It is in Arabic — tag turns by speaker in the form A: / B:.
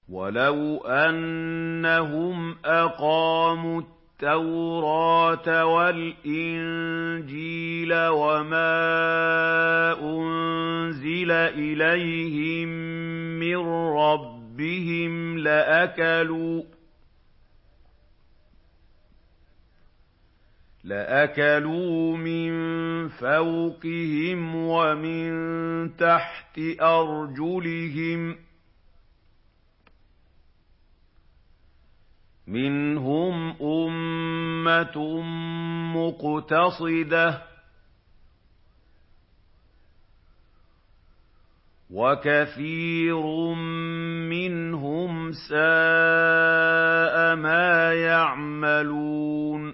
A: وَلَوْ أَنَّهُمْ أَقَامُوا التَّوْرَاةَ وَالْإِنجِيلَ وَمَا أُنزِلَ إِلَيْهِم مِّن رَّبِّهِمْ لَأَكَلُوا مِن فَوْقِهِمْ وَمِن تَحْتِ أَرْجُلِهِم ۚ مِّنْهُمْ أُمَّةٌ مُّقْتَصِدَةٌ ۖ وَكَثِيرٌ مِّنْهُمْ سَاءَ مَا يَعْمَلُونَ